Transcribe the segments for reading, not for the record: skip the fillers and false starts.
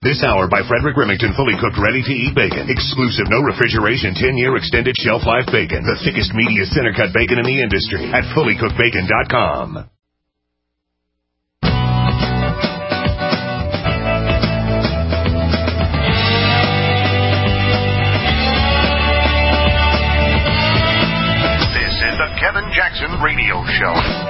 This hour by Frederick Remington, fully cooked, ready-to-eat bacon. Exclusive, no refrigeration, 10-year extended shelf life bacon. The thickest, meatiest, center-cut bacon in the industry at fullycookedbacon.com. This is the Kevin Jackson Radio Show.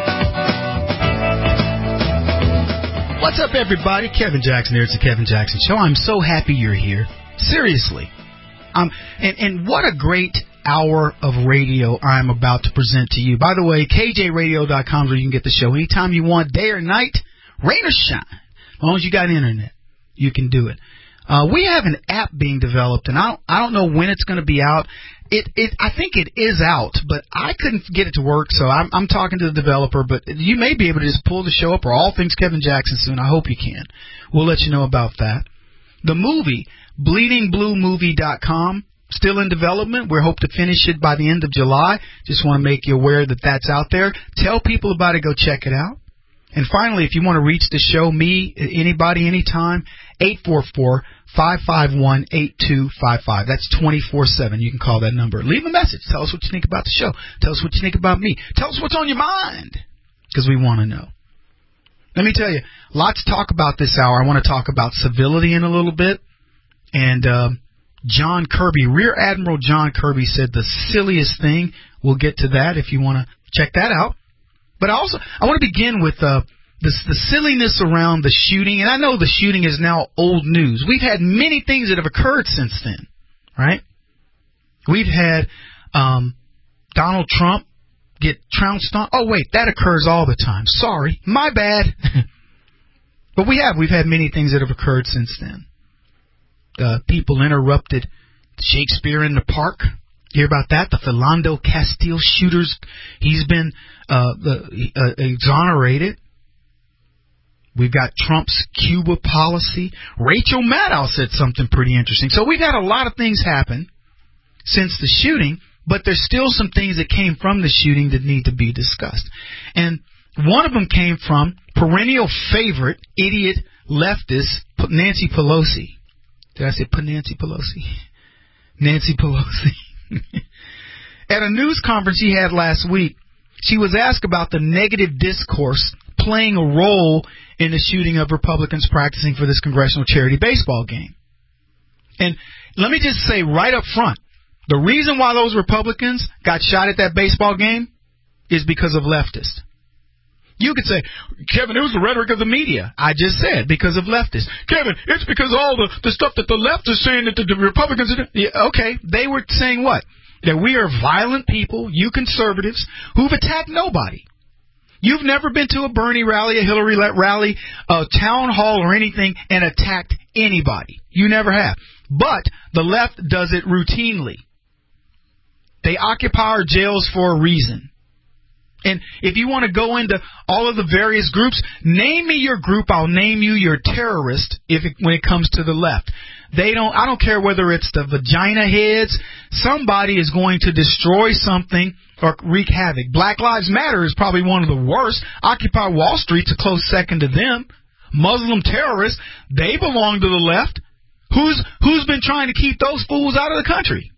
What's up, everybody? Kevin Jackson here. It's the Kevin Jackson Show. I'm so happy you're here. Seriously. And what a great hour of radio I'm about to present to you. By the way, KJRadio.com is where you can get the show anytime you want, day or night, rain or shine. As long as you got internet, you can do it. We have an app being developed, and I don't know when it's going to be out. I think it is out, but I couldn't get it to work, so I'm talking to the developer. But you may be able to just pull the show up, or All Things Kevin Jackson soon. I hope you can. We'll let you know about that. The movie, BleedingBlueMovie.com, still in development. We hope to finish it by the end of July. Just want to make you aware that that's out there. Tell people about it. Go check it out. And finally, if you want to reach the show, me, anybody, anytime, 844-551-8255. That's 24/7. You can call that number. Leave a message. Tell us what you think about the show. Tell us what you think about me. Tell us what's on your mind, because we want to know. Let me tell you, lots to talk about this hour. I want to talk about civility in a little bit. And John Kirby, Rear Admiral John Kirby, said the silliest thing. We'll get to that if you want to check that out. But I want to begin with the silliness around the shooting. And I know the shooting is now old news. We've had many things that have occurred since then, right? We've had Donald Trump get trounced on. Oh, wait, that occurs all the time. Sorry, my bad. But we've had many things that have occurred since then. People interrupted Shakespeare in the Park. Hear about that? The Philando Castile shooters. He's been exonerated. We've got Trump's Cuba policy. Rachel Maddow said something pretty interesting. So we've had a lot of things happen since the shooting, but there's still some things that came from the shooting that need to be discussed. And one of them came from perennial favorite, idiot leftist, Nancy Pelosi. Did I say Nancy Pelosi? Nancy Pelosi. At a news conference he had last week, she was asked about the negative discourse playing a role in the shooting of Republicans practicing for this congressional charity baseball game. And let me just say right up front, the reason why those Republicans got shot at that baseball game is because of leftists. You could say, Kevin, it was the rhetoric of the media. I just said because of leftists. Kevin, it's because all the stuff that the left is saying that the Republicans are doing. Yeah, okay, they were saying what? That we are violent people, you conservatives, who've attacked nobody. You've never been to a Bernie rally, a Hillary rally, a town hall or anything and attacked anybody. You never have. But the left does it routinely. They occupy our jails for a reason. And if you want to go into all of the various groups, name me your group, I'll name you your terrorist when it comes to the left. I don't care whether it's the vagina heads, somebody is going to destroy something or wreak havoc. Black Lives Matter is probably one of the worst. Occupy Wall Street's a close second to them. Muslim terrorists, they belong to the left. Who's been trying to keep those fools out of the country?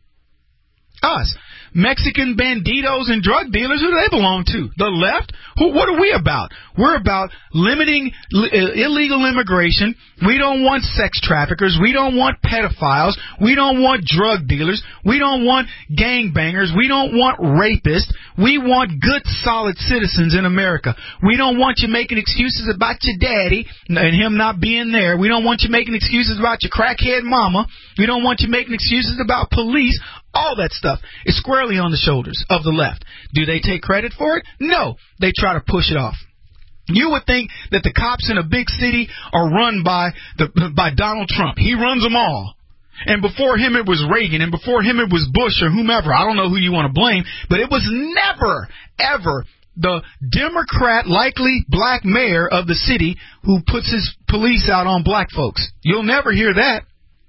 Us. Mexican banditos and drug dealers, who do they belong to? The left? What are we about? We're about limiting illegal immigration. We don't want sex traffickers. We don't want pedophiles. We don't want drug dealers. We don't want gangbangers. We don't want rapists. We want good, solid citizens in America. We don't want you making excuses about your daddy and him not being there. We don't want you making excuses about your crackhead mama. We don't want you making excuses about police. All that stuff is squarely on the shoulders of the left. Do they take credit for it? No. They try to push it off. You would think that the cops in a big city are run by Donald Trump. He runs them all. And before him it was Reagan, and before him it was Bush or whomever. I don't know who you want to blame, but it was never, ever the Democrat, likely black mayor of the city who puts his police out on black folks. You'll never hear that.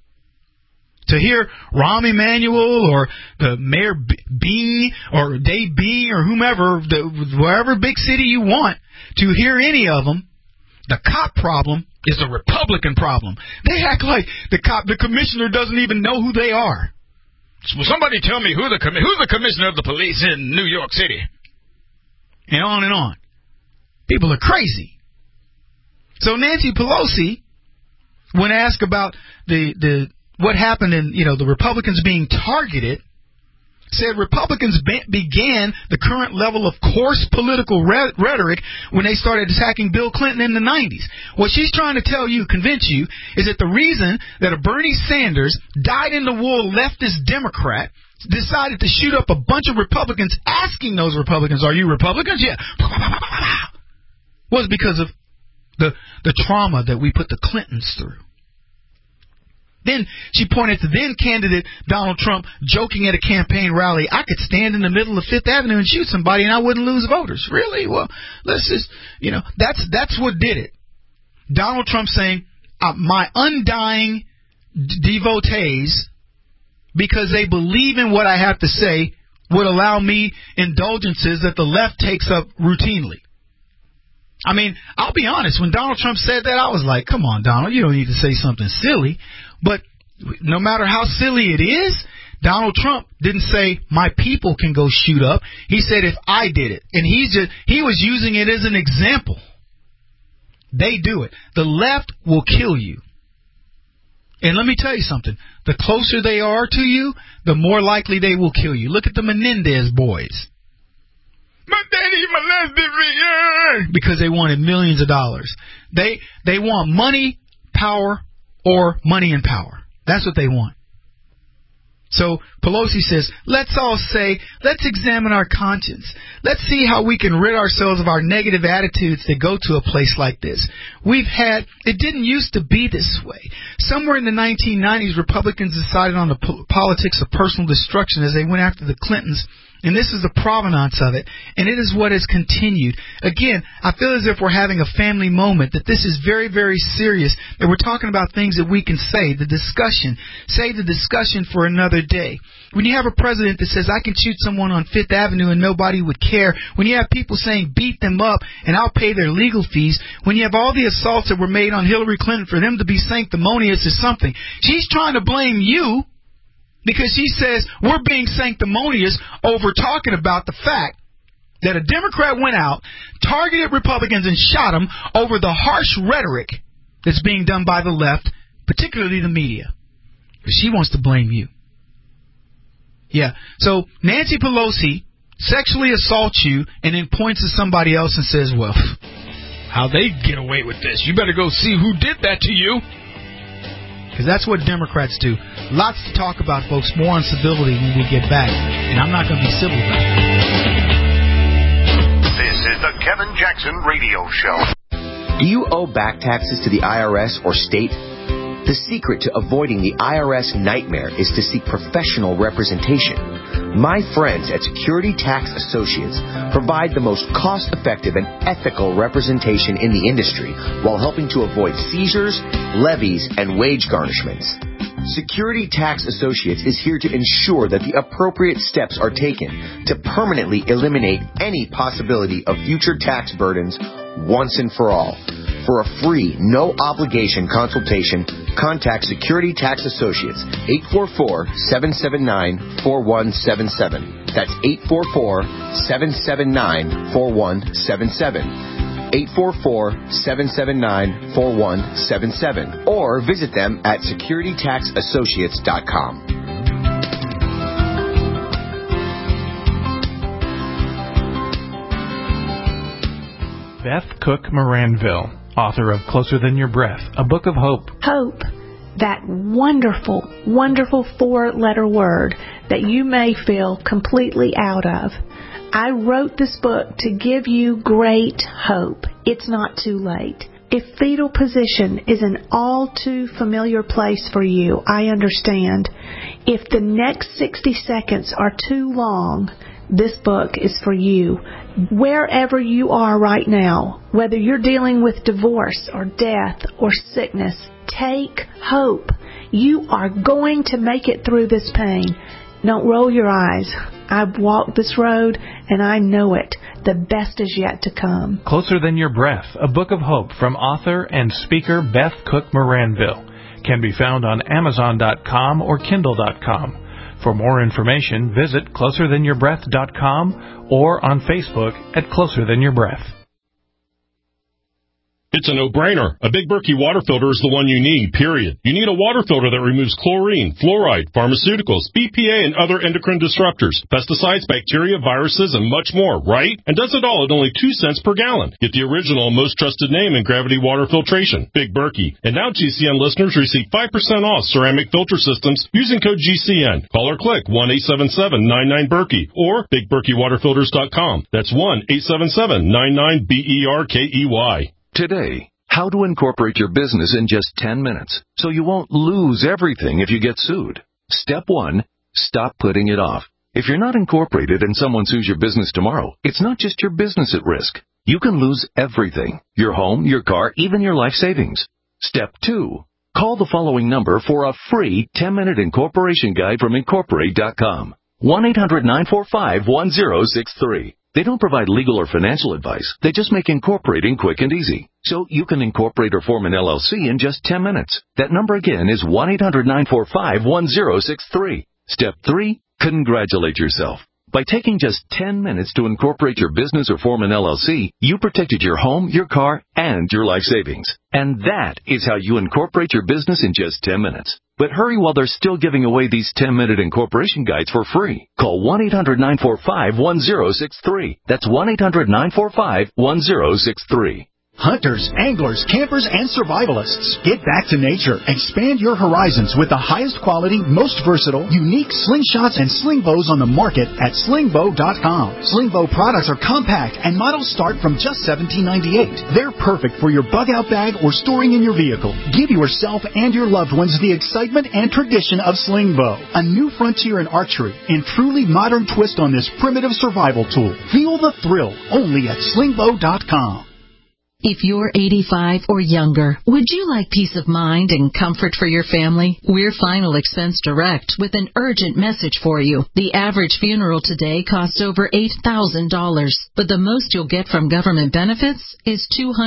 To hear Rahm Emanuel or the Mayor Bing or Dave Bing or whomever, wherever big city you want, to hear any of them, the cop problem It's a Republican problem. They act like the commissioner doesn't even know who they are. Will somebody tell me who's the commissioner of the police in New York City? And on and on. People are crazy. So Nancy Pelosi, when asked about the what happened in the Republicans being targeted, said Republicans began the current level of coarse political rhetoric when they started attacking Bill Clinton in the 90s. What she's trying to convince you, is that the reason that a Bernie Sanders, dyed-in-the-wool leftist Democrat, decided to shoot up a bunch of Republicans, asking those Republicans, are you Republicans? Yeah. Was because of the trauma that we put the Clintons through. Then she pointed to then-candidate Donald Trump joking at a campaign rally, I could stand in the middle of Fifth Avenue and shoot somebody and I wouldn't lose voters. Really? Well, let's just, that's what did it. Donald Trump saying, my undying devotees, because they believe in what I have to say, would allow me indulgences that the left takes up routinely. I mean, I'll be honest, when Donald Trump said that, I was like, come on, Donald, you don't need to say something silly. But no matter how silly it is, Donald Trump didn't say my people can go shoot up. He said if I did it. And he was using it as an example. They do it. The left will kill you. And let me tell you something. The closer they are to you, the more likely they will kill you. Look at the Menendez boys. My daddy molested me because they wanted millions of dollars. They want money, power, or money and power. That's what they want. So Pelosi says, let's examine our conscience. Let's see how we can rid ourselves of our negative attitudes that go to a place like this. It didn't used to be this way. Somewhere in the 1990s, Republicans decided on the politics of personal destruction as they went after the Clintons. And this is the provenance of it, and it is what has continued. Again, I feel as if we're having a family moment, that this is very, very serious, that we're talking about things that we can save the discussion for another day. When you have a president that says, I can shoot someone on Fifth Avenue and nobody would care, when you have people saying, beat them up and I'll pay their legal fees, when you have all the assaults that were made on Hillary Clinton for them to be sanctimonious or something, she's trying to blame you. Because she says we're being sanctimonious over talking about the fact that a Democrat went out, targeted Republicans, and shot them over the harsh rhetoric that's being done by the left, particularly the media. She wants to blame you. Yeah. So Nancy Pelosi sexually assaults you and then points to somebody else and says, well, how'd they get away with this? You better go see who did that to you. Because that's what Democrats do. Lots to talk about, folks. More on civility when we get back. And I'm not going to be civil about it. This is the Kevin Jackson Radio Show. Do you owe back taxes to the IRS or state? The secret to avoiding the IRS nightmare is to seek professional representation. My friends at Security Tax Associates provide the most cost-effective and ethical representation in the industry while helping to avoid seizures, levies, and wage garnishments. Security Tax Associates is here to ensure that the appropriate steps are taken to permanently eliminate any possibility of future tax burdens once and for all. For a free, no-obligation consultation, contact Security Tax Associates, 844-779-4177. That's 844-779-4177. 844-779-4177. Or visit them at securitytaxassociates.com. Beth Cook Moranville, author of Closer Than Your Breath, a book of hope. Hope, that wonderful, wonderful four-letter word that you may feel completely out of. I wrote this book to give you great hope. It's not too late. If fetal position is an all too familiar place for you, I understand. If the next 60 seconds are too long, this book is for you. Wherever you are right now, whether you're dealing with divorce or death or sickness, take hope. You are going to make it through this pain. Don't roll your eyes. I've walked this road and I know it. The best is yet to come. Closer Than Your Breath, a book of hope from author and speaker Beth Cook Moranville, can be found on Amazon.com or Kindle.com. For more information, visit closerthanyourBreath.com or on Facebook at Closer Than Your Breath. It's a no-brainer. A Big Berkey water filter is the one you need, period. You need a water filter that removes chlorine, fluoride, pharmaceuticals, BPA, and other endocrine disruptors, pesticides, bacteria, viruses, and much more, right? And does it all at only 2 cents per gallon. Get the original and most trusted name in gravity water filtration, Big Berkey. And now GCN listeners receive 5% off ceramic filter systems using code GCN. Call or click 1-877-99-BERKEY or BigBerkeyWaterFilters.com. That's 1-877-99-BERKEY. Today, how to incorporate your business in just 10 minutes so you won't lose everything if you get sued. Step 1, stop putting it off. If you're not incorporated and someone sues your business tomorrow, it's not just your business at risk. You can lose everything: your home, your car, even your life savings. Step 2, call the following number for a free 10-minute incorporation guide from Incorporate.com. 1-800-945-1063. They don't provide legal or financial advice. They just make incorporating quick and easy. So you can incorporate or form an LLC in just 10 minutes. That number again is 1-800-945-1063. Step 3, congratulate yourself. By taking just 10 minutes to incorporate your business or form an LLC, you protected your home, your car, and your life savings. And that is how you incorporate your business in just 10 minutes. But hurry while they're still giving away these 10-minute incorporation guides for free. Call 1-800-945-1063. That's 1-800-945-1063. Hunters, anglers, campers, and survivalists, get back to nature. Expand your horizons with the highest quality, most versatile, unique slingshots and sling bows on the market at slingbow.com. Sling bow products are compact and models start from just $17.98. They're perfect for your bug-out bag or storing in your vehicle. Give yourself and your loved ones the excitement and tradition of sling bow, a new frontier in archery and truly modern twist on this primitive survival tool. Feel the thrill only at slingbow.com. If you're 85 or younger, would you like peace of mind and comfort for your family? We're Final Expense Direct with an urgent message for you. The average funeral today costs over $8,000, but the most you'll get from government benefits is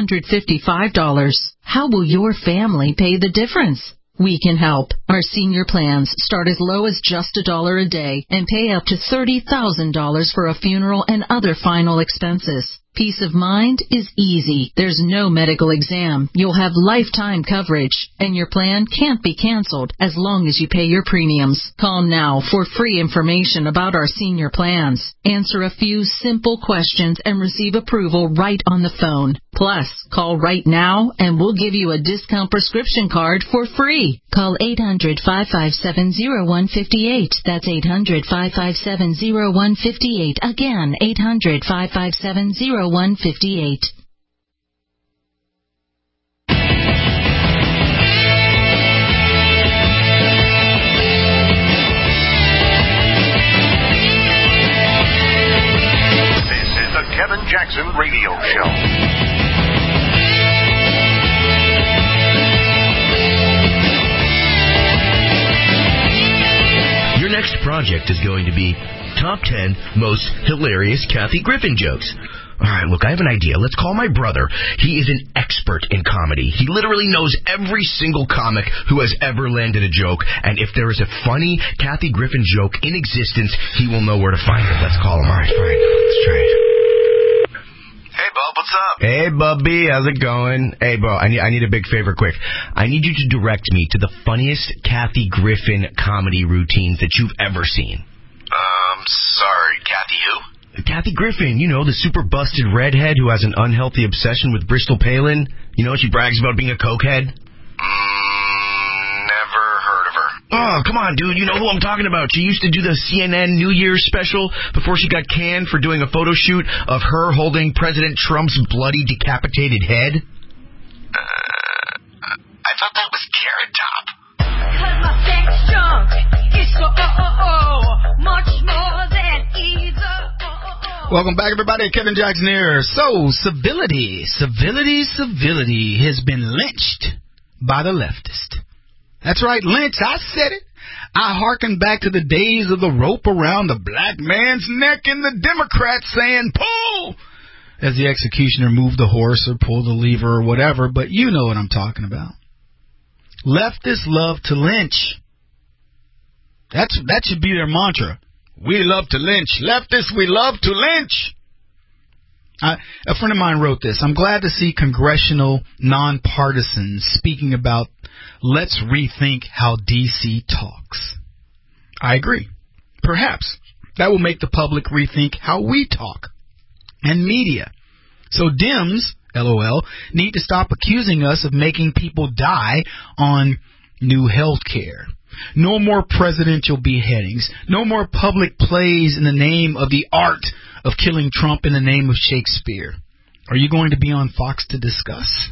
$255. How will your family pay the difference? We can help. Our senior plans start as low as just $1 a day and pay up to $30,000 for a funeral and other final expenses. Peace of mind is easy. There's no medical exam. You'll have lifetime coverage, and your plan can't be canceled as long as you pay your premiums. Call now for free information about our senior plans. Answer a few simple questions and receive approval right on the phone. Plus, call right now and we'll give you a discount prescription card for free. Call 800-557-0158. That's 800-557-0158. Again, 800-557-0158. This is the Kevin Jackson Radio Show. Your next project is going to be Top 10 Most Hilarious Kathy Griffin Jokes. All right, look, I have an idea. Let's call my brother. He is an expert in comedy. He literally knows every single comic who has ever landed a joke. And if there is a funny Kathy Griffin joke in existence, he will know where to find it. Let's call him. All right, fine. Let's try it. Hey, Bub, what's up? Hey, Bubby, how's it going? Hey, bro, I need a big favor quick. I need you to direct me to the funniest Kathy Griffin comedy routines that you've ever seen. Sorry, Kathy who? Kathy Griffin, you know, the super busted redhead who has an unhealthy obsession with Bristol Palin. You know, she brags about being a cokehead. Never heard of her. Oh, come on, dude. You know who I'm talking about. She used to do the CNN New Year's special before she got canned for doing a photo shoot of her holding President Trump's bloody decapitated head. I thought that was Carrot Top. Cause my sex junk is so much more than either. Welcome back, everybody. Kevin Jackson here. So, civility has been lynched by the leftist. That's right, lynch. I said it. I hearken back to the days of the rope around the black man's neck and the Democrats saying, pull, as the executioner moved the horse or pulled the lever or whatever, but you know what I'm talking about. Leftists love to lynch. That should be their mantra. We love to lynch. Leftists, we love to lynch. A friend of mine wrote this. I'm glad to see congressional nonpartisans speaking about let's rethink how D.C. talks. I agree. Perhaps that will make the public rethink how we talk. And media. So Dems, LOL, need to stop accusing us of making people die on new health care. No more presidential beheadings. No more public plays in the name of the art of killing Trump in the name of Shakespeare. Are you going to be on Fox to discuss?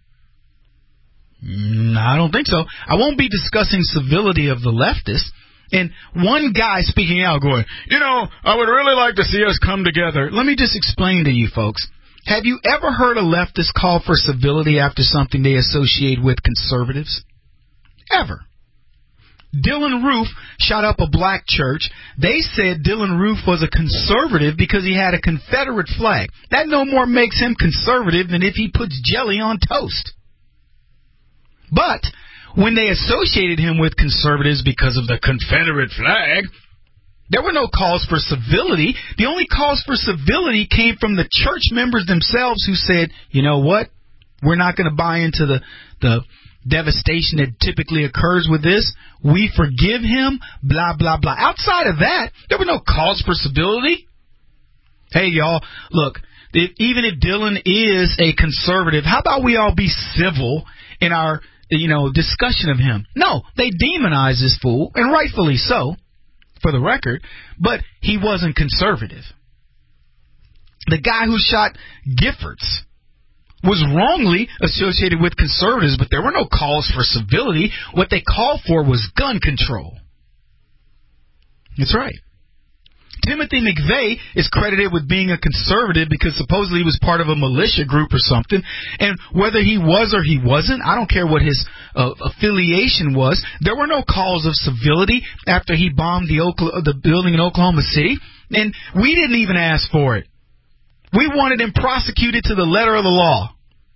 I don't think so. I won't be discussing civility of the leftists. And one guy speaking out going, I would really like to see us come together. Let me just explain to you folks. Have you ever heard a leftist call for civility after something they associate with conservatives? Ever. Dylan Roof shot up a black church. They said Dylan Roof was a conservative because he had a Confederate flag. That no more makes him conservative than if he puts jelly on toast. But when they associated him with conservatives because of the Confederate flag, there were no calls for civility. The only calls for civility came from the church members themselves who said, you know what, we're not going to buy into the devastation that typically occurs with this. We forgive him, blah, blah, blah. Outside of that, there were no calls for civility. Hey, y'all, look, even if Dylan is a conservative, how about we all be civil in our, discussion of him? No, they demonize this fool, and rightfully so, for the record, but he wasn't conservative. The guy who shot Giffords was wrongly associated with conservatives, but there were no calls for civility. What they called for was gun control. That's right. Timothy McVeigh is credited with being a conservative because supposedly he was part of a militia group or something. And whether he was or he wasn't, I don't care what his affiliation was, there were no calls of civility after he bombed the building in Oklahoma City. And we didn't even ask for it. We wanted him prosecuted to the letter of the law.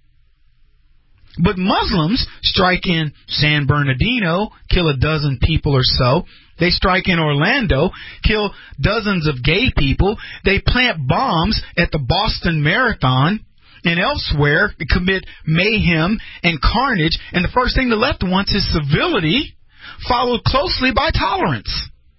But Muslims strike in San Bernardino, kill a dozen people or so. They strike in Orlando, kill dozens of gay people. They plant bombs at the Boston Marathon and elsewhere to commit mayhem and carnage. And the first thing the left wants is civility, followed closely by tolerance.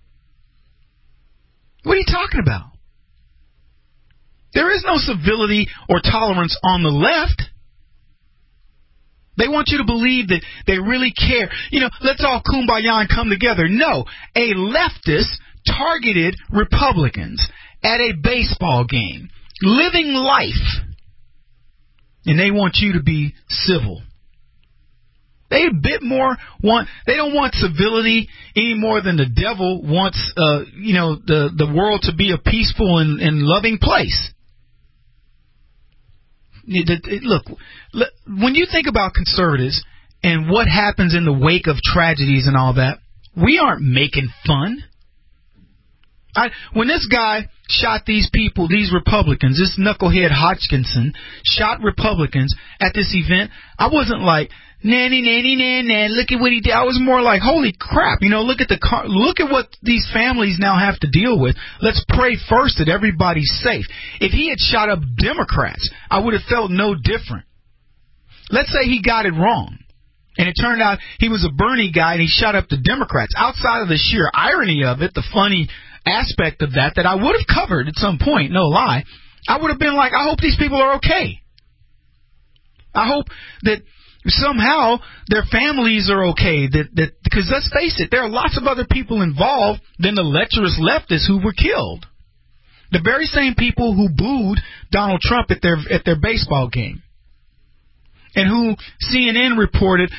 What are you talking about? There is no civility or tolerance on the left. They want you to believe that they really care. Let's all kumbaya and come together. No, a leftist targeted Republicans at a baseball game, living life, and they want you to be civil. They they don't want civility any more than the devil wants, the world to be a peaceful and loving place. Look, when you think about conservatives and what happens in the wake of tragedies and all that, we aren't making fun. When this guy shot these people, these Republicans, this knucklehead Hodgkinson shot Republicans at this event, I wasn't like, nanny, look at what he did. I was more like, holy crap, look at what these families now have to deal with. Let's pray first that everybody's safe. If he had shot up Democrats, I would have felt no different. Let's say he got it wrong, and it turned out he was a Bernie guy and he shot up the Democrats. Outside of the sheer irony of it, the funny aspect of that I would have covered at some point, no lie, I would have been like, I hope these people are okay. I hope that somehow their families are okay. Because let's face it, there are lots of other people involved than the lecherous leftists who were killed. The very same people who booed Donald Trump at their baseball game. And who CNN reported,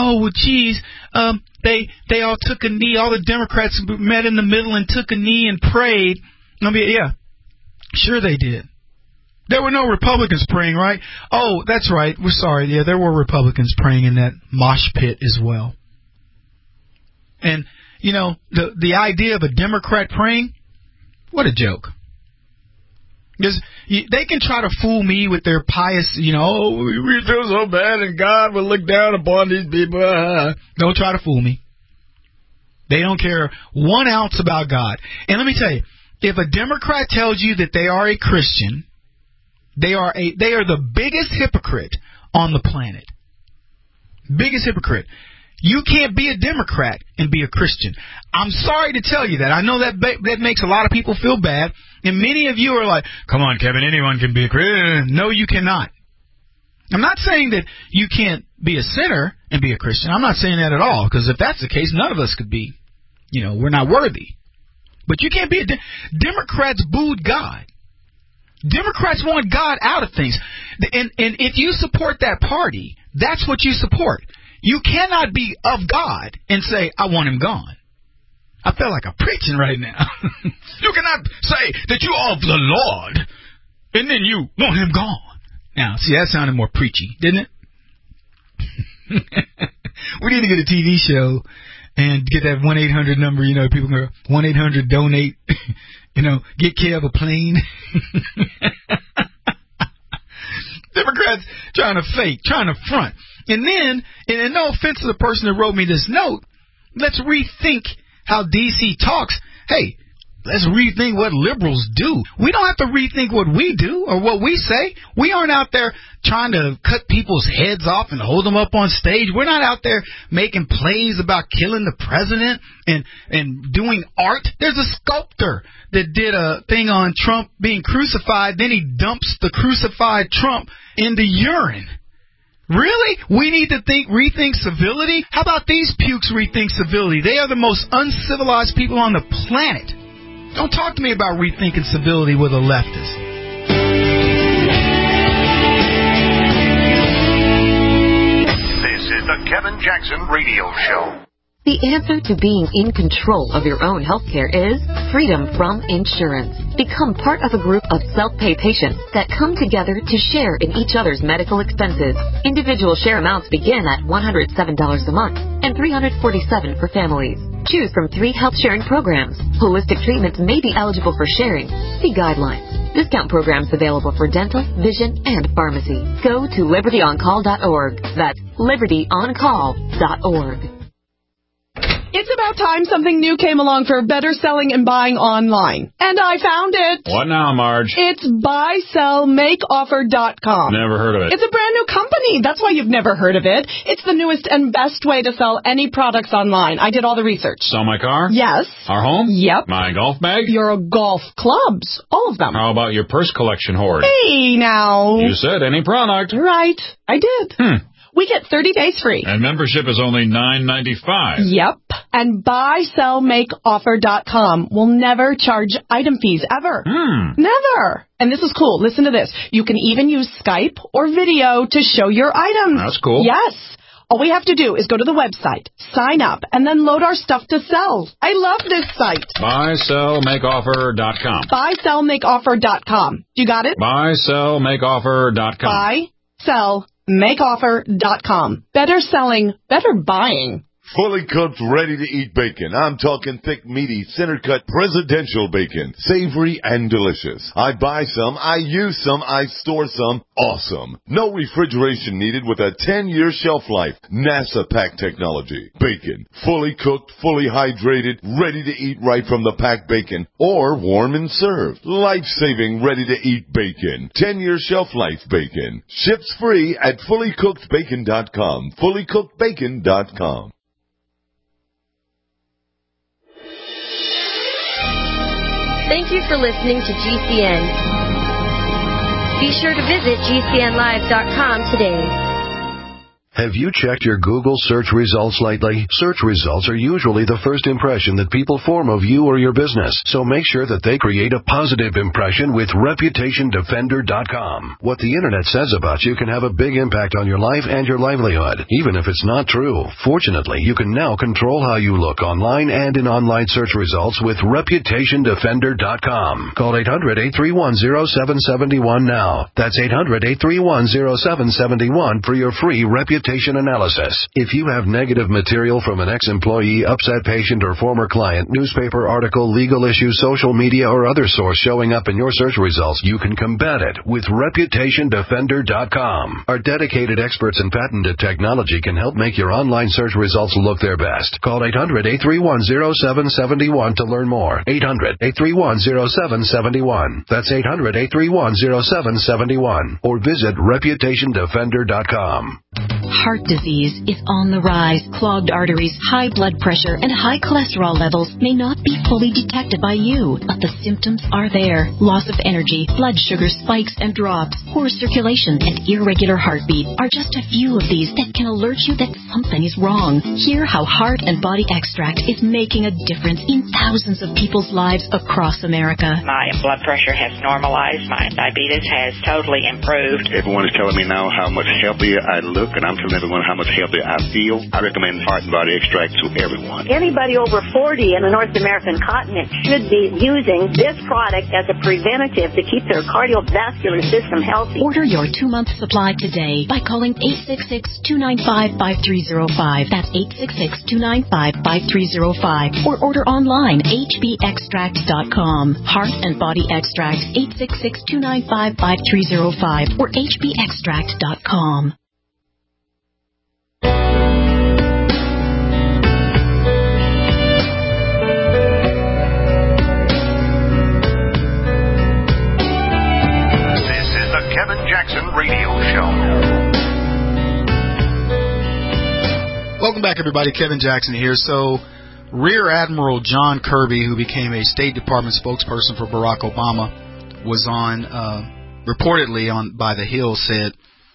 they all took a knee. All the Democrats met in the middle and took a knee and prayed. Yeah, sure they did. There were no Republicans praying, right? Oh, that's right. We're sorry. Yeah, there were Republicans praying in that mosh pit as well. And, you know, the idea of a Democrat praying, what a joke. Because they can try to fool me with their pious, you know, oh, we feel so bad and God will look down upon these people. Don't try to fool me. They don't care 1 ounce about God. And let me tell you, if a Democrat tells you that they are a Christian, they are the biggest hypocrite on the planet. Biggest hypocrite. You can't be a Democrat and be a Christian. I'm sorry to tell you that. I know that makes a lot of people feel bad. And many of you are like, come on, Kevin, anyone can be a Christian. No, you cannot. I'm not saying that you can't be a sinner and be a Christian. I'm not saying that at all, because if that's the case, none of us could be. You know, we're not worthy. But you can't be Democrats booed God. Democrats want God out of things. And if you support that party, that's what you support. You cannot be of God and say, I want him gone. I feel like I'm preaching right now. You cannot say that you are of the Lord and then you want him gone. Now, see, that sounded more preachy, didn't it? We need to get a TV show and get that 1-800 number, you know, people go 1-800-DONATE, you know, get Kev a plane. Democrats trying to fake, trying to front. And then, and no offense to the person that wrote me this note, let's rethink how D.C. talks. Hey, let's rethink what liberals do. We don't have to rethink what we do or what we say. We aren't out there trying to cut people's heads off and hold them up on stage. We're not out there making plays about killing the president and doing art. There's a sculptor that did a thing on Trump being crucified. Then he dumps the crucified Trump in the urine. Really? We need to rethink civility? How about these pukes rethink civility? They are the most uncivilized people on the planet. Don't talk to me about rethinking civility with a leftist. This is the Kevin Jackson Radio Show. The answer to being in control of your own healthcare is freedom from insurance. Become part of a group of self-pay patients that come together to share in each other's medical expenses. Individual share amounts begin at $107 a month and $347 for families. Choose from 3 health-sharing programs. Holistic treatments may be eligible for sharing. See guidelines. Discount programs available for dental, vision, and pharmacy. Go to libertyoncall.org. That's libertyoncall.org. It's about time something new came along for better selling and buying online. And I found it. What now, Marge? It's buysellmakeoffer.com. Never heard of it. It's a brand new company. That's why you've never heard of it. It's the newest and best way to sell any products online. I did all the research. Sell my car? Yes. Our home? Yep. My golf bag? Your golf clubs. All of them. How about your purse collection hoard? Hey, now. You said any product. Right. I did. We get 30 days free. And membership is only $9.95. Yep. And buysellmakeoffer.com will never charge item fees, ever. Never. And this is cool. Listen to this. You can even use Skype or video to show your items. That's cool. Yes. All we have to do is go to the website, sign up, and then load our stuff to sell. I love this site. Buysellmakeoffer.com. Buysellmakeoffer.com. You got it? Buysellmakeoffer.com. Buysellmakeoffer.com. Better selling, better buying. Fully cooked, ready-to-eat bacon. I'm talking thick, meaty, center-cut, presidential bacon. Savory and delicious. I buy some, I use some, I store some. Awesome. No refrigeration needed with a 10-year shelf life. NASA pack technology. Bacon. Fully cooked, fully hydrated, ready to eat right from the packed bacon. Or warm and served. Life-saving, ready-to-eat bacon. 10-year shelf life bacon. Ships free at fullycookedbacon.com. Fullycookedbacon.com. Thank you for listening to GCN. Be sure to visit GCNlive.com today. Have you checked your Google search results lately? Search results are usually the first impression that people form of you or your business, so make sure that they create a positive impression with ReputationDefender.com. What the Internet says about you can have a big impact on your life and your livelihood, even if it's not true. Fortunately, you can now control how you look online and in online search results with ReputationDefender.com. Call 800-831-0771 now. That's 800-831-0771 for your free Reputation reputation analysis. If you have negative material from an ex-employee, upset patient, or former client, newspaper article, legal issue, social media, or other source showing up in your search results, you can combat it with ReputationDefender.com. Our dedicated experts in patented technology can help make your online search results look their best. Call 800-831-0771 to learn more. 800-831-0771. That's 800-831-0771. Or visit ReputationDefender.com. Heart disease is on the rise. Clogged arteries, high blood pressure, and high cholesterol levels may not be fully detected by you, but the symptoms are there. Loss of energy, blood sugar spikes and drops, poor circulation, and irregular heartbeat are just a few of these that can alert you that something is wrong. Hear how Heart and Body Extract is making a difference in thousands of people's lives across America. My blood pressure has normalized. My diabetes has totally improved. Everyone is telling me now how much healthier I look, and I'm telling everyone how much healthier I feel. I recommend Heart and Body Extract to everyone. Anybody over 40 in the North American continent should be using this product as a preventative to keep their cardiovascular system healthy. Order your 2-month supply today by calling 866-295-5305. That's 866-295-5305. Or order online, hbextract.com. Heart and Body Extract, 866-295-5305 or hbextract.com. Kevin Jackson Radio Show. Welcome back, everybody. Kevin Jackson here. So, Rear Admiral John Kirby, who became a State Department spokesperson for Barack Obama, was on, reportedly on by The Hill, said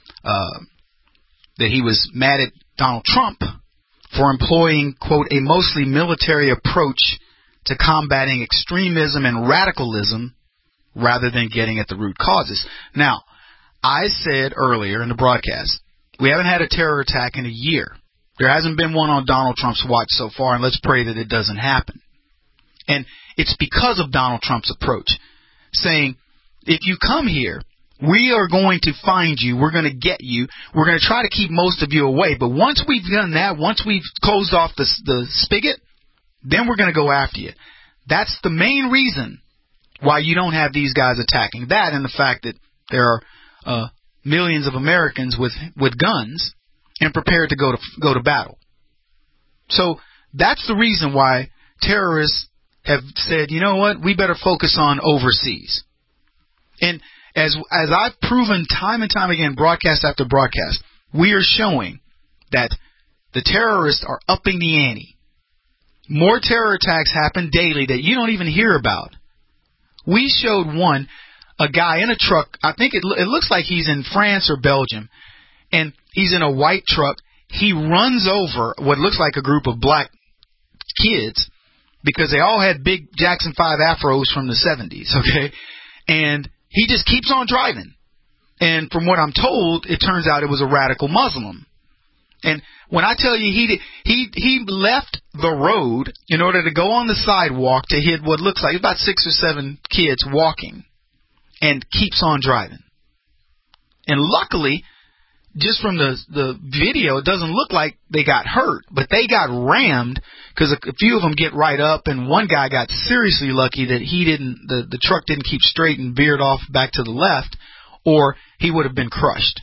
that he was mad at Donald Trump for employing, quote, a mostly military approach to combating extremism and radicalism rather than getting at the root causes. Now, I said earlier in the broadcast, we haven't had a terror attack in a year. There hasn't been one on Donald Trump's watch so far, and let's pray that it doesn't happen. And it's because of Donald Trump's approach, saying, if you come here, we are going to find you, we're going to get you, we're going to try to keep most of you away, but once we've done that, once we've closed off the spigot, then we're going to go after you. That's the main reason why you don't have these guys attacking. That and the fact that there are millions of Americans with guns and prepared to go to battle. So that's the reason why terrorists have said, you know what, we better focus on overseas. And as I've proven time and time again, broadcast after broadcast, we are showing that the terrorists are upping the ante. More terror attacks happen daily that you don't even hear about. We showed one, a guy in a truck. I think it looks like he's in France or Belgium, and he's in a white truck. He runs over what looks like a group of black kids because they all had big Jackson 5 afros from the 70s, okay? And he just keeps on driving. And from what I'm told, it turns out it was a radical Muslim. And when I tell you he left the road in order to go on the sidewalk to hit what looks like about 6 or 7 kids walking, and keeps on driving. And luckily, just from the video, it doesn't look like they got hurt, but they got rammed because a few of them get right up, and one guy got seriously lucky that the truck didn't keep straight and veered off back to the left, or he would have been crushed.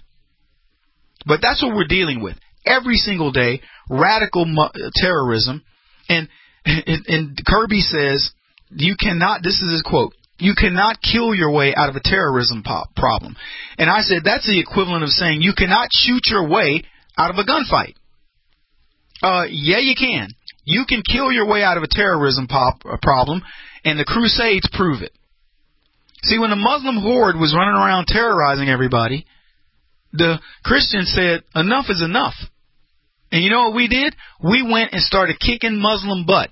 But that's what we're dealing with every single day, radical terrorism. And Kirby says, you cannot, this is his quote, you cannot kill your way out of a terrorism problem. And I said, that's the equivalent of saying you cannot shoot your way out of a gunfight. Yeah, you can. You can kill your way out of a terrorism problem, and the Crusades prove it. See, when the Muslim horde was running around terrorizing everybody, the Christians said, enough is enough. And you know what we did? We went and started kicking Muslim butt.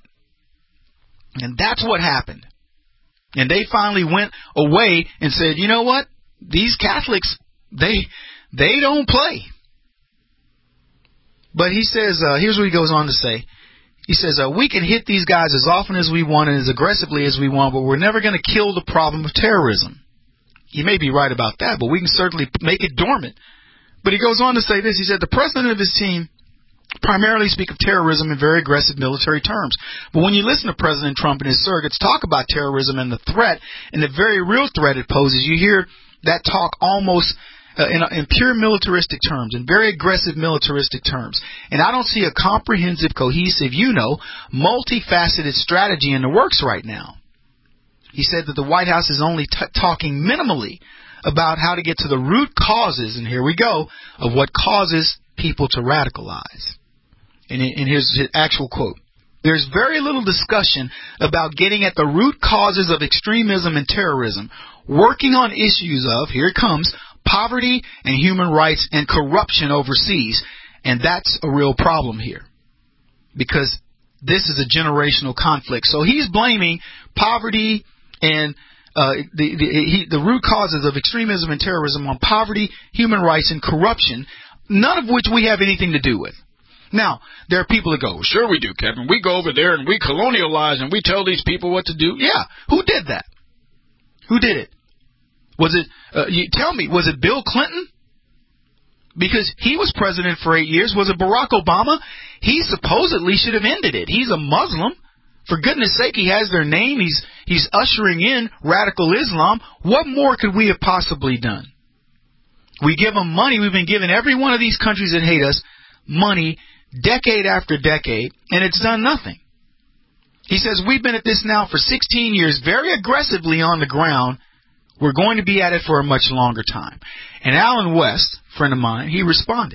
And that's what happened. And they finally went away and said, you know what? These Catholics, they don't play. But he says, here's what he goes on to say. He says, we can hit these guys as often as we want and as aggressively as we want, but we're never going to kill the problem of terrorism. He may be right about that, but we can certainly make it dormant. But he goes on to say this. He said, the president of his team primarily speak of terrorism in very aggressive military terms. But when you listen to President Trump and his surrogates talk about terrorism and the threat and the very real threat it poses, you hear that talk almost in pure militaristic terms, in very aggressive militaristic terms. And I don't see a comprehensive, cohesive, multifaceted strategy in the works right now. He said that the White House is only talking minimally about how to get to the root causes, and here we go, of what causes people to radicalize. And here's his actual quote. There's very little discussion about getting at the root causes of extremism and terrorism, working on issues of, here it comes, poverty and human rights and corruption overseas. And that's a real problem here, because this is a generational conflict. So he's blaming poverty and the root causes of extremism and terrorism on poverty, human rights, and corruption, none of which we have anything to do with. Now, there are people that go, well, sure we do, Kevin. We go over there and we colonialize and we tell these people what to do. Yeah, who did that? Who did it? Was it, you tell me, was it Bill Clinton? Because he was president for 8 years. Was it Barack Obama? He supposedly should have ended it. He's a Muslim. For goodness sake, he has their name. He's ushering in radical Islam. What more could we have possibly done? We give them money. We've been giving every one of these countries that hate us money decade after decade, and it's done nothing. He says, we've been at this now for 16 years, very aggressively on the ground. We're going to be at it for a much longer time. And Alan West, friend of mine, he responded.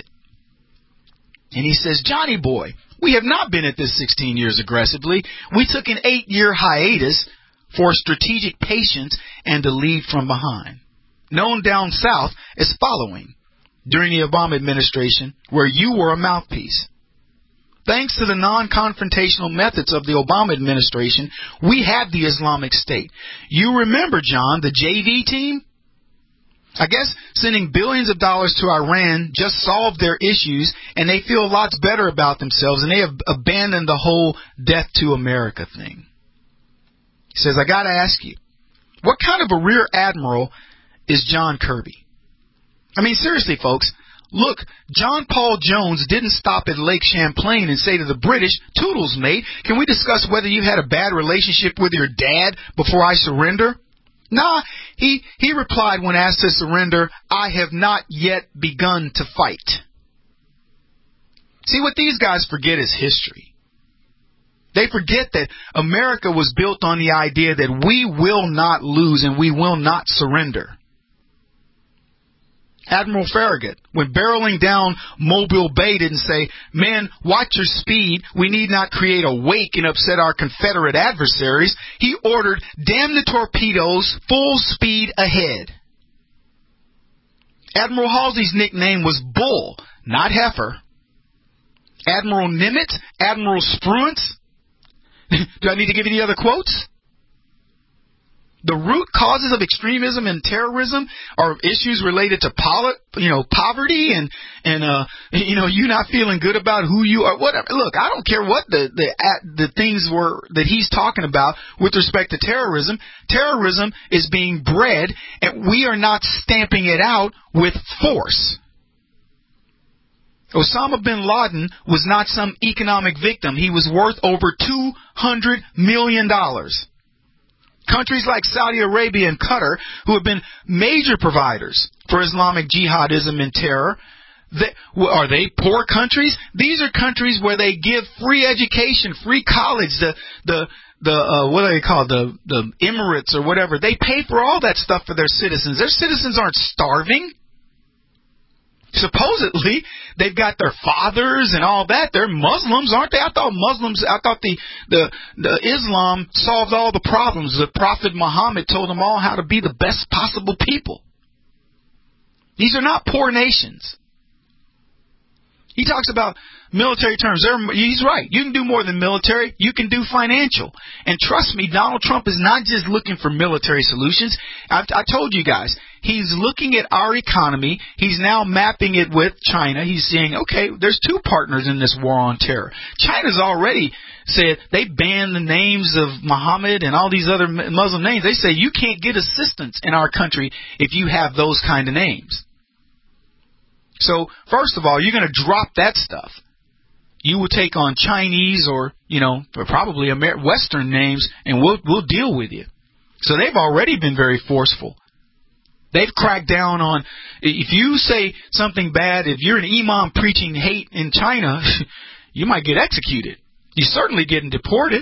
And he says, Johnny boy, we have not been at this 16 years aggressively. We took an 8-year hiatus for strategic patience and to lead from behind. Known down south as following during the Obama administration, where you were a mouthpiece. Thanks to the non-confrontational methods of the Obama administration, we had the Islamic State. You remember, John, the JV team? I guess sending billions of dollars to Iran just solved their issues, and they feel lots better about themselves, and they have abandoned the whole death to America thing. He says, I got to ask you, what kind of a rear admiral is John Kirby? I mean, seriously, folks, look, John Paul Jones didn't stop at Lake Champlain and say to the British, Toodles, mate, can we discuss whether you had a bad relationship with your dad before I surrender? Nah, he replied when asked to surrender, I have not yet begun to fight. See, what these guys forget is history. They forget that America was built on the idea that we will not lose and we will not surrender. Admiral Farragut, when barreling down Mobile Bay, didn't say, men, watch your speed. We need not create a wake and upset our Confederate adversaries. He ordered, damn the torpedoes, full speed ahead. Admiral Halsey's nickname was Bull, not Heifer. Admiral Nimitz, Admiral Spruance. Do I need to give you the other quotes? The root causes of extremism and terrorism are issues related to poverty and you not feeling good about who you are. Whatever. Look, I don't care what the things were that he's talking about with respect to terrorism. Terrorism is being bred, and we are not stamping it out with force. Osama bin Laden was not some economic victim. He was worth over $200 million. Countries like Saudi Arabia and Qatar, who have been major providers for Islamic jihadism and terror, are they poor countries? These are countries where they give free education, free college, the what do they call it? The Emirates or whatever. They pay for all that stuff for their citizens. Their citizens aren't starving. Supposedly, they've got their fathers and all that. They're Muslims, aren't they? I thought the Islam solved all the problems. The Prophet Muhammad told them all how to be the best possible people. These are not poor nations. He talks about military terms. He's right. You can do more than military. You can do financial. And trust me, Donald Trump is not just looking for military solutions. I told you guys, he's looking at our economy. He's now mapping it with China. He's saying, okay, there's two partners in this war on terror. China's already said they banned the names of Muhammad and all these other Muslim names. They say you can't get assistance in our country if you have those kind of names. So, first of all, you're going to drop that stuff. You will take on Chinese or, probably Western names, and we'll deal with you. So they've already been very forceful. They've cracked down on, if you say something bad, if you're an imam preaching hate in China, you might get executed. You're certainly getting deported.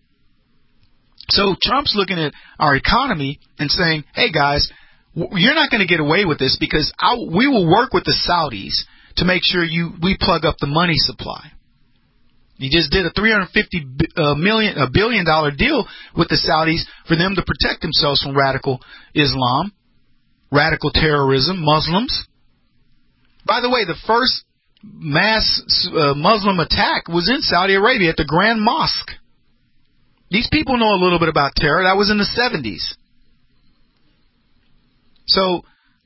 So Trump's looking at our economy and saying, hey, guys, you're not going to get away with this because we will work with the Saudis to make sure we plug up the money supply. He just did a $350 billion deal with the Saudis for them to protect themselves from radical Islam, radical terrorism, Muslims. By the way, the first mass Muslim attack was in Saudi Arabia at the Grand Mosque. These people know a little bit about terror. That was in the 70s. So,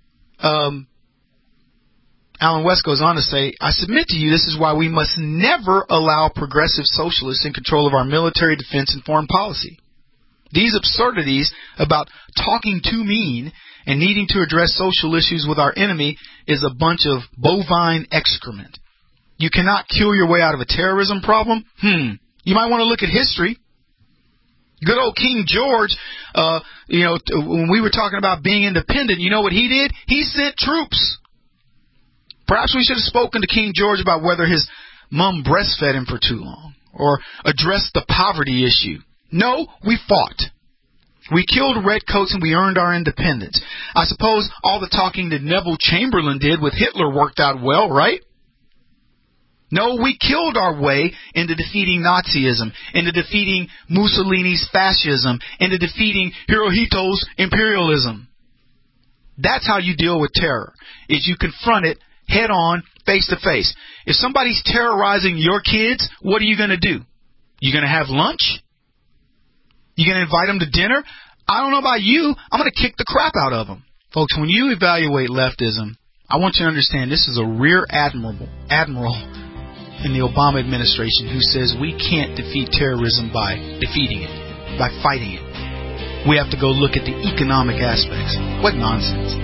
Alan West goes on to say, I submit to you this is why we must never allow progressive socialists in control of our military, defense, and foreign policy. These absurdities about talking too mean and needing to address social issues with our enemy is a bunch of bovine excrement. You cannot kill your way out of a terrorism problem? You might want to look at history. Good old King George, when we were talking about being independent, you know what he did? He sent troops. Perhaps we should have spoken to King George about whether his mom breastfed him for too long or addressed the poverty issue. No, we fought. We killed redcoats and we earned our independence. I suppose all the talking that Neville Chamberlain did with Hitler worked out well, right? No, we killed our way into defeating Nazism, into defeating Mussolini's fascism, into defeating Hirohito's imperialism. That's how you deal with terror, is you confront it head on, face to face. If somebody's terrorizing your kids, what are you going to do? You going to have lunch? You going to invite them to dinner? I don't know about you. I'm going to kick the crap out of them. Folks, when you evaluate leftism, I want you to understand this is a rear admiral in the Obama administration who says we can't defeat terrorism by defeating it, by fighting it. We have to go look at the economic aspects. What nonsense.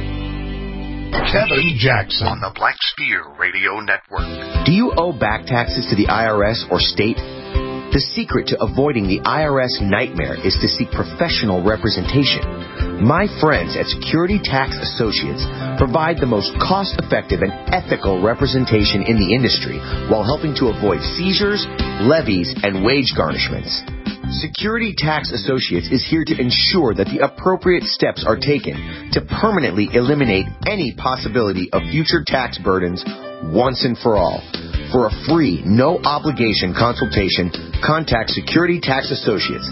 Kevin Jackson on the Black Spear Radio Network. Do you owe back taxes to the IRS or state? The secret to avoiding the IRS nightmare is to seek professional representation. My friends at Security Tax Associates provide the most cost-effective and ethical representation in the industry while helping to avoid seizures, levies, and wage garnishments. Security Tax Associates is here to ensure that the appropriate steps are taken to permanently eliminate any possibility of future tax burdens once and for all. For a free, no-obligation consultation, contact Security Tax Associates,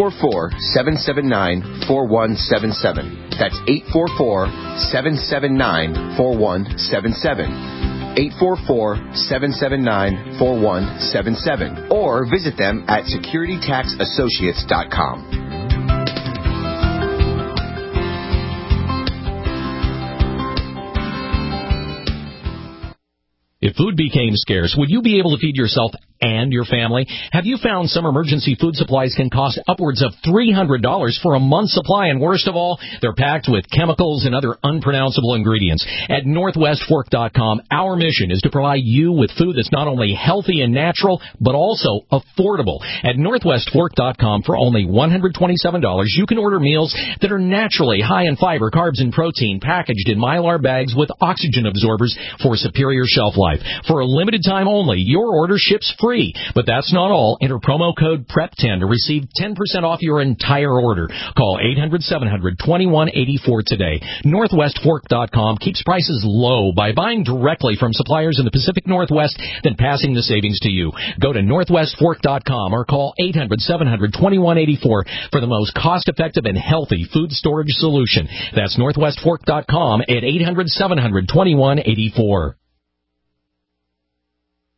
844-779-4177. That's 844-779-4177. 844-779-4177. Or visit them at securitytaxassociates.com. If food became scarce, would you be able to feed yourself and your family? Have you found some emergency food supplies can cost upwards of $300 for a month's supply? And worst of all, they're packed with chemicals and other unpronounceable ingredients. At NorthwestFork.com, our mission is to provide you with food that's not only healthy and natural, but also affordable. At NorthwestFork.com, for only $127, you can order meals that are naturally high in fiber, carbs, and protein, packaged in Mylar bags with oxygen absorbers for superior shelf life. For a limited time only, your order ships free. But that's not all. Enter promo code PREP10 to receive 10% off your entire order. Call 800-700-2184 today. NorthwestFork.com keeps prices low by buying directly from suppliers in the Pacific Northwest, then passing the savings to you. Go to NorthwestFork.com or call 800-700-2184 for the most cost-effective and healthy food storage solution. That's NorthwestFork.com at 800-700-2184.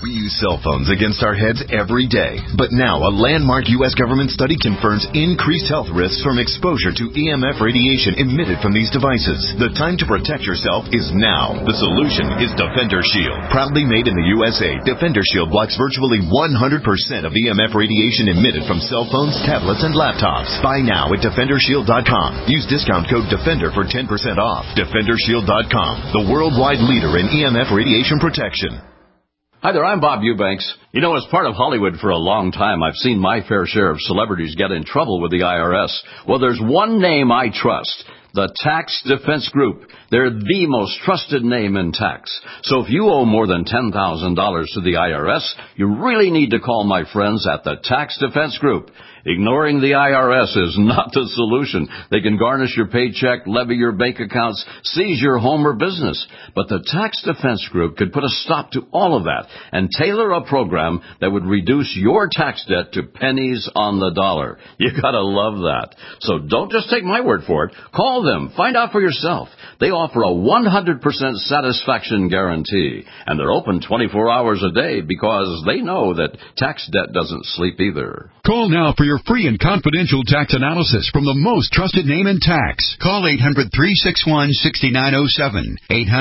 We use cell phones against our heads every day. But now, a landmark U.S. government study confirms increased health risks from exposure to EMF radiation emitted from these devices. The time to protect yourself is now. The solution is Defender Shield. Proudly made in the USA, Defender Shield blocks virtually 100% of EMF radiation emitted from cell phones, tablets, and laptops. Buy now at DefenderShield.com. Use discount code DEFENDER for 10% off. DefenderShield.com, the worldwide leader in EMF radiation protection. Hi there, I'm Bob Eubanks. You know, as part of Hollywood for a long time, I've seen my fair share of celebrities get in trouble with the IRS. Well, there's one name I trust. The Tax Defense Group. They're the most trusted name in tax. So if you owe more than $10,000 to the IRS, you really need to call my friends at the Tax Defense Group. Ignoring the IRS is not the solution. They can garnish your paycheck, levy your bank accounts, seize your home or business. But the Tax Defense Group could put a stop to all of that and tailor a program that would reduce your tax debt to pennies on the dollar. You gotta love that. So don't just take my word for it. Call them. Find out for yourself. They offer a 100% satisfaction guarantee. And they're open 24 hours a day because they know that tax debt doesn't sleep either. Call now for your free and confidential tax analysis from the most trusted name in tax. Call 800-361-6907.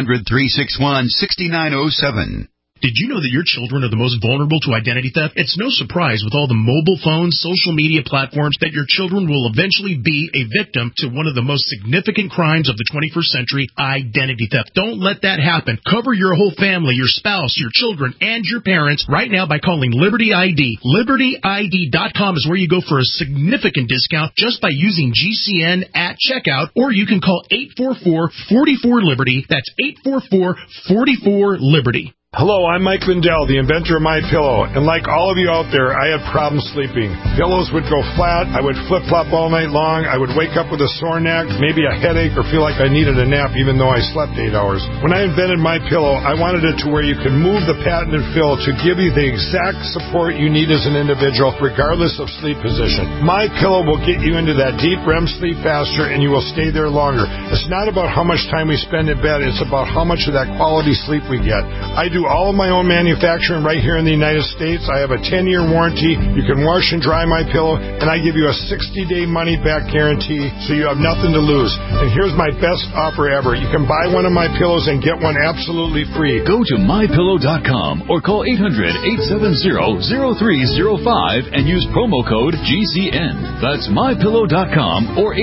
800-361-6907. Did you know that your children are the most vulnerable to identity theft? It's no surprise with all the mobile phones, social media platforms that your children will eventually be a victim to one of the most significant crimes of the 21st century, identity theft. Don't let that happen. Cover your whole family, your spouse, your children, and your parents right now by calling Liberty ID. LibertyID.com is where you go for a significant discount just by using GCN at checkout, or you can call 844-44-LIBERTY. That's 844-44-LIBERTY. Hello, I'm Mike Lindell, the inventor of MyPillow, and like all of you out there, I had problems sleeping. Pillows would go flat, I would flip-flop all night long, I would wake up with a sore neck, maybe a headache, or feel like I needed a nap even though I slept 8 hours. When I invented MyPillow, I wanted it to where you can move the patented fill to give you the exact support you need as an individual, regardless of sleep position. MyPillow will get you into that deep REM sleep faster, and you will stay there longer. It's not about how much time we spend in bed, it's about how much of that quality sleep we get. I do all of my own manufacturing right here in the United States. I have a 10-year warranty. You can wash and dry my pillow, and I give you a 60-day money-back guarantee, so you have nothing to lose. And here's my best offer ever. You can buy one of my pillows and get one absolutely free. Go to MyPillow.com or call 800-870-0305 and use promo code GCN. That's MyPillow.com or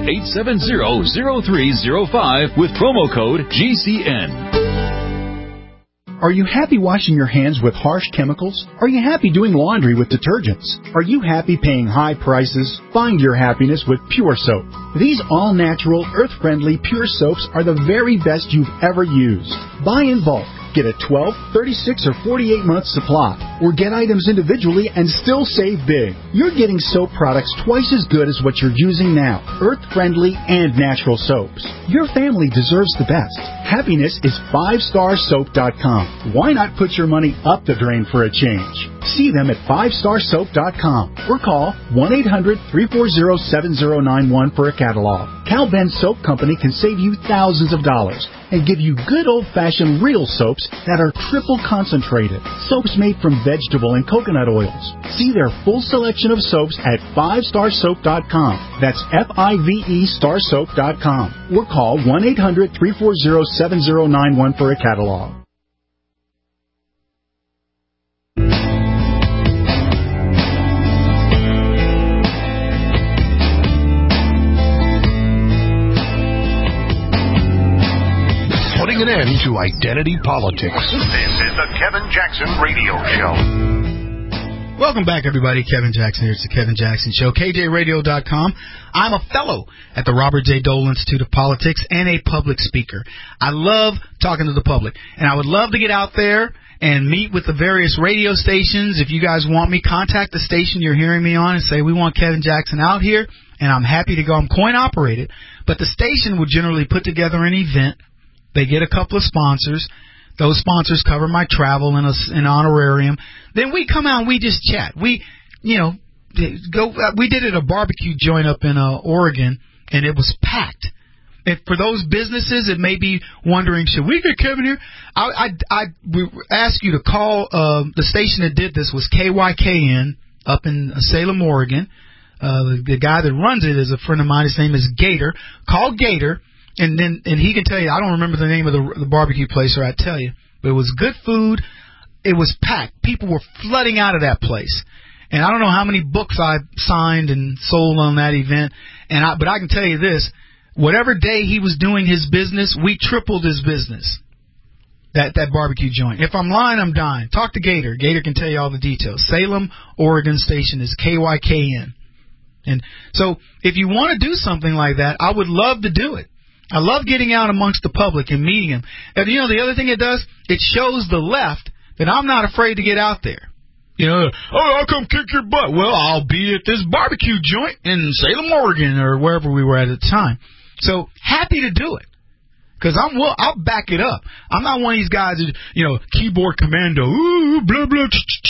800-870-0305 with promo code GCN. Are you happy washing your hands with harsh chemicals? Are you happy doing laundry with detergents? Are you happy paying high prices? Find your happiness with Pure Soap. These all-natural, earth-friendly Pure Soaps are the very best you've ever used. Buy in bulk. Get a 12, 36, or 48-month supply, or get items individually and still save big. You're getting soap products twice as good as what you're using now, earth-friendly and natural soaps. Your family deserves the best. Happiness is 5starsoap.com. Why not put your money up the drain for a change? See them at 5starsoap.com or call 1-800-340-7091 for a catalog. Cal Ben Soap Company can save you thousands of dollars and give you good old-fashioned real soaps that are triple concentrated. Soaps made from vegetable and coconut oils. See their full selection of soaps at 5starsoap.com. That's F-I-V-E starsoap.com. Or call 1-800-340-7091 for a catalog. Putting an end to identity politics. This is the Kevin Jackson Radio Show. Welcome back, everybody. Kevin Jackson here. It's the Kevin Jackson Show. KJRadio.com. I'm a fellow at the Robert J. Dole Institute of Politics and a public speaker. I love talking to the public, and I would love to get out there and meet with the various radio stations. If you guys want me, contact the station you're hearing me on and say, we want Kevin Jackson out here, and I'm happy to go. I'm coin-operated, but the station will generally put together an event. They get a couple of sponsors. Those sponsors cover my travel and an honorarium. Then we come out and we just chat. We did it at a barbecue joint up in Oregon, and it was packed. if for those businesses that may be wondering, should we get Kevin here? I would ask you to call the station that did this was KYKN up in Salem, Oregon. The guy that runs it is a friend of mine. His name is Gator. Call Gator, and he can tell you. I don't remember the name of the barbecue place, or I'd tell you. But it was good food. It was packed. People were flooding out of that place. And I don't know how many books I signed and sold on that event. But I can tell you this. Whatever day he was doing his business, we tripled his business. That barbecue joint. If I'm lying, I'm dying. Talk to Gator. Gator can tell you all the details. Salem, Oregon station is KYKN. And so if you want to do something like that, I would love to do it. I love getting out amongst the public and meeting them. And you know, the other thing it does, it shows the left that I'm not afraid to get out there. You know, I'll come kick your butt. Well, I'll be at this barbecue joint in Salem, Oregon, or wherever we were at the time. So happy to do it, because I'll back it up. I'm not one of these guys that, keyboard commando, ooh, blah, blah,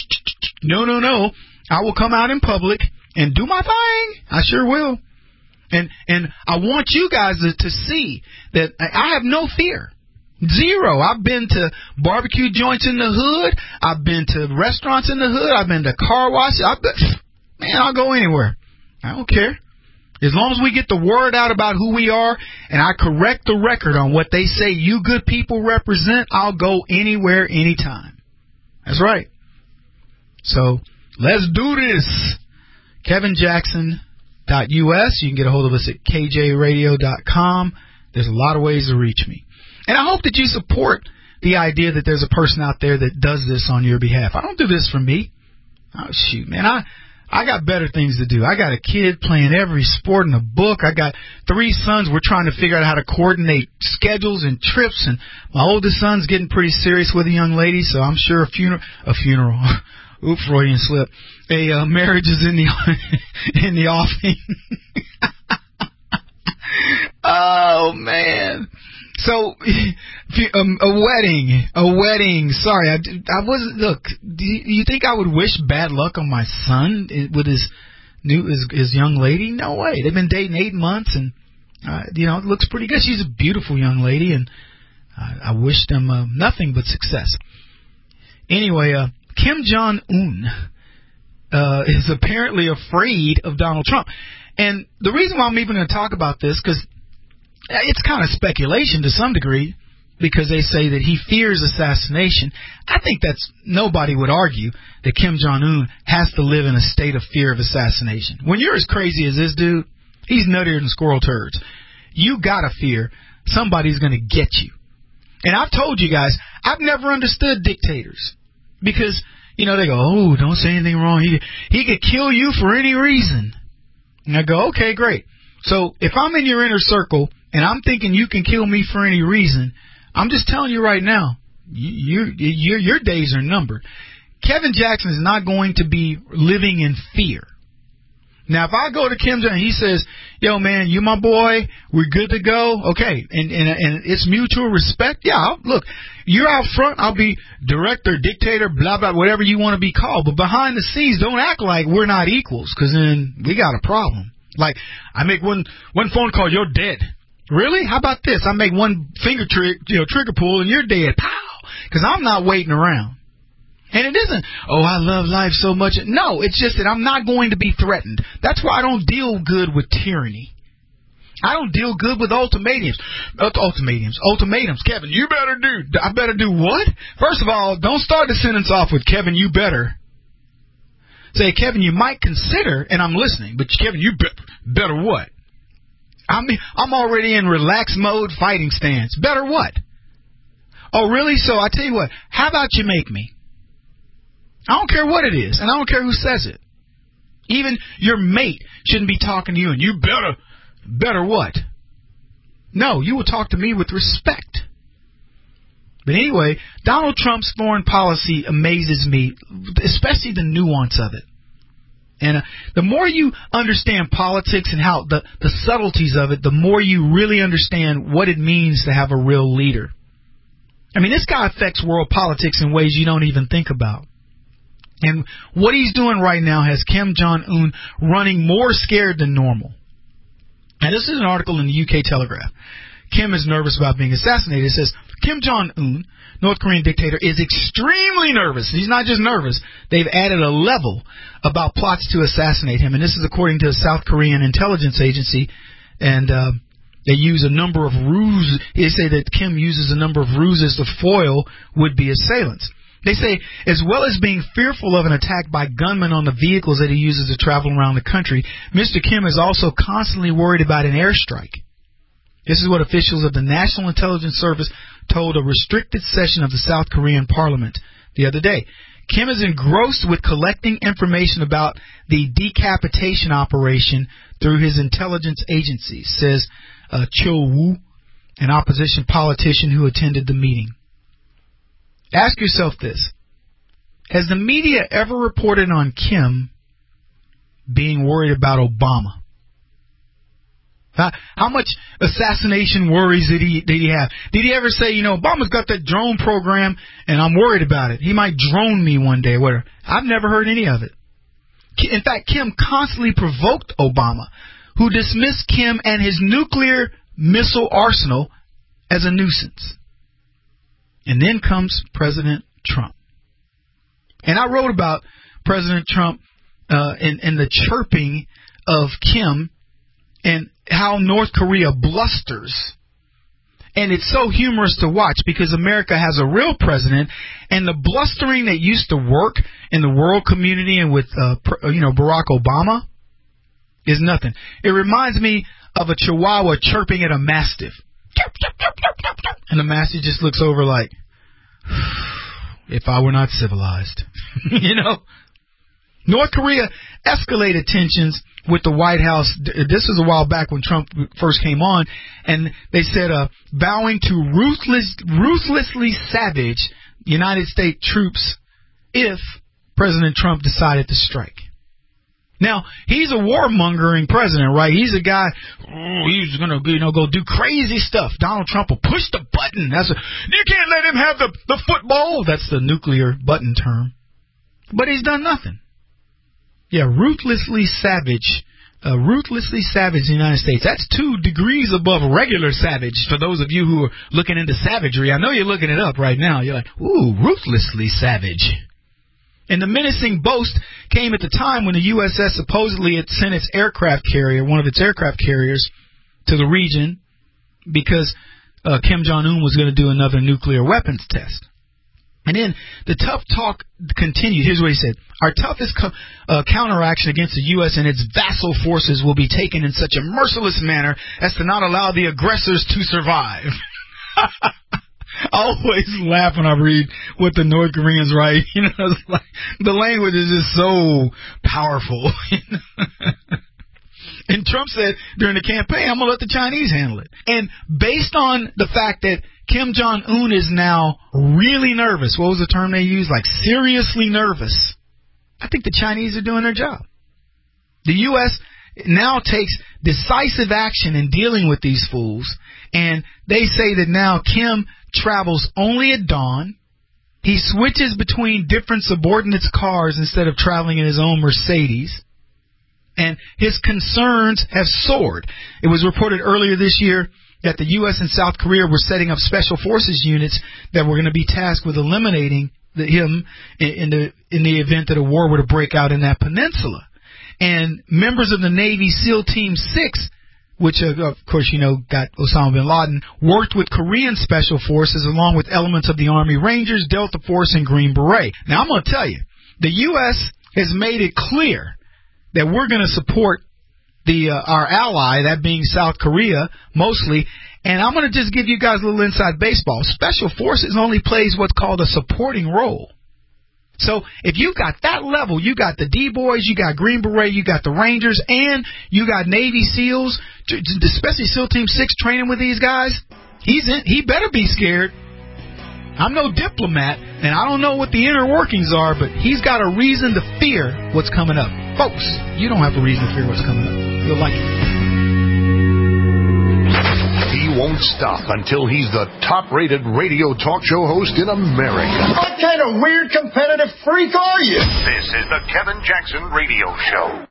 no. I will come out in public and do my thing. I sure will. And I want you guys to see that I have no fear. Zero. I've been to barbecue joints in the hood. I've been to restaurants in the hood. I've been to car washes. I'll go anywhere. I don't care. As long as we get the word out about who we are and I correct the record on what they say you good people represent, I'll go anywhere, anytime. That's right. So let's do this. KevinJackson.us. You can get a hold of us at KJRadio.com. There's a lot of ways to reach me. And I hope that you support the idea that there's a person out there that does this on your behalf. I don't do this for me. Oh, shoot, man. I got better things to do. I got a kid playing every sport in the book. I got 3 sons. We're trying to figure out how to coordinate schedules and trips. And my oldest son's getting pretty serious with a young lady, so I'm sure a funeral. Oops, Freudian slip. A marriage is in the offing. Oh, man. So, a wedding. Sorry, I wasn't. Look, do you think I would wish bad luck on my son with his young lady? No way. They've been dating 8 months, and it looks pretty good. She's a beautiful young lady, and I wish them nothing but success. Anyway, Kim Jong-un is apparently afraid of Donald Trump, and the reason why I'm even going to talk about this, because it's kind of speculation to some degree, because they say that he fears assassination. I think nobody would argue that Kim Jong-un has to live in a state of fear of assassination. When you're as crazy as this dude, he's nuttier than squirrel turds. You gotta fear somebody's gonna get you. And I've told you guys, I've never understood dictators, because they go, oh, don't say anything wrong. He could kill you for any reason. And I go, okay, great. So if I'm in your inner circle and I'm thinking you can kill me for any reason, I'm just telling you right now, your days are numbered. Kevin Jackson is not going to be living in fear. Now, if I go to Kim Jong, he says, yo, man, you my boy, we're good to go. Okay, and it's mutual respect. Yeah, look, you're out front, I'll be director, dictator, blah, blah, whatever you want to be called. But behind the scenes, don't act like we're not equals, because then we got a problem. Like, I make one phone call, you're dead. Really? How about this? I make one finger trigger pull, and you're dead. Pow! Because I'm not waiting around. And it isn't, oh, I love life so much. No, it's just that I'm not going to be threatened. That's why I don't deal good with tyranny. I don't deal good with ultimatums. Ultimatums. Kevin, you better do. I better do what? First of all, don't start the sentence off with, Kevin, you better. Say, Kevin, you might consider, and I'm listening, but Kevin, you better what? I'm already in relaxed mode, fighting stance. Better what? Oh, really? So I tell you what, how about you make me? I don't care what it is, and I don't care who says it. Even your mate shouldn't be talking to you, and you better what? No, you will talk to me with respect. But anyway, Donald Trump's foreign policy amazes me, especially the nuance of it. And the more you understand politics and how the subtleties of it, the more you really understand what it means to have a real leader. I mean, this guy affects world politics in ways you don't even think about. And what he's doing right now has Kim Jong-un running more scared than normal. And this is an article in the UK Telegraph. Kim is nervous about being assassinated. It says, Kim Jong-un, North Korean dictator, is extremely nervous. He's not just nervous. They've added a level about plots to assassinate him. And this is according to the South Korean intelligence agency. And they use a number of ruses. They say that Kim uses a number of ruses to foil would-be assailants. They say, as well as being fearful of an attack by gunmen on the vehicles that he uses to travel around the country, Mr. Kim is also constantly worried about an airstrike. This is what officials of the National Intelligence Service told a restricted session of the South Korean parliament the other day. Kim is engrossed with collecting information about the decapitation operation through his intelligence agencies, says Cho Woo, an opposition politician who attended the meeting. Ask yourself this. Has the media ever reported on Kim being worried about Obama? How much assassination worries did he have? Did he ever say, Obama's got that drone program and I'm worried about it. He might drone me one day or whatever. I've never heard any of it. In fact, Kim constantly provoked Obama, who dismissed Kim and his nuclear missile arsenal as a nuisance. And then comes President Trump. And I wrote about President Trump and the chirping of Kim and how North Korea blusters. And it's so humorous to watch because America has a real president, and the blustering that used to work in the world community and with Barack Obama is nothing. It reminds me of a chihuahua chirping at a mastiff. And the mastiff just looks over like, if I were not civilized. North Korea escalated tensions with the White House. This is a while back when Trump first came on, and they said vowing to ruthlessly savage United States troops if President Trump decided to strike. Now, he's a warmongering president, right? He's a guy, he's going to go do crazy stuff. Donald Trump will push the button. You can't let him have the football. That's the nuclear button term. But he's done nothing. Yeah, ruthlessly savage the United States. That's 2 degrees above regular savage for those of you who are looking into savagery. I know you're looking it up right now. You're like, ooh, ruthlessly savage. And the menacing boast came at the time when the USS supposedly had sent its aircraft carrier, one of its aircraft carriers, to the region because Kim Jong-un was going to do another nuclear weapons test. And then the tough talk continued. Here's what he said. Our toughest counteraction against the U.S. and its vassal forces will be taken in such a merciless manner as to not allow the aggressors to survive. I always laugh when I read what the North Koreans write. It's like, the language is just so powerful. And Trump said during the campaign, I'm going to let the Chinese handle it. And based on the fact that Kim Jong-un is now really nervous, what was the term they used? Like seriously nervous. I think the Chinese are doing their job. The U.S. now takes decisive action in dealing with these fools. And they say that now Kim travels only at dawn. He switches between different subordinates' cars instead of traveling in his own Mercedes. And his concerns have soared. It was reported earlier this year that the U.S. and South Korea were setting up special forces units that were going to be tasked with eliminating him in the event that a war were to break out in that peninsula. And members of the Navy SEAL Team 6, which, of course, got Osama bin Laden, worked with Korean special forces along with elements of the Army Rangers, Delta Force, and Green Beret. Now, I'm going to tell you, the U.S. has made it clear that we're going to support our ally, that being South Korea, mostly. And I'm going to just give you guys a little inside baseball. Special Forces only plays what's called a supporting role. So if you got that level, you got the D-Boys, you got Green Beret, you got the Rangers, and you got Navy SEALs, especially SEAL Team 6 training with these guys, he better be scared. I'm no diplomat, and I don't know what the inner workings are, but he's got a reason to fear what's coming up. Folks, you don't have a reason to fear what's coming up. You'll like it. He won't stop until he's the top-rated radio talk show host in America. What kind of weird competitive freak are you? This is the Kevin Jackson Radio Show.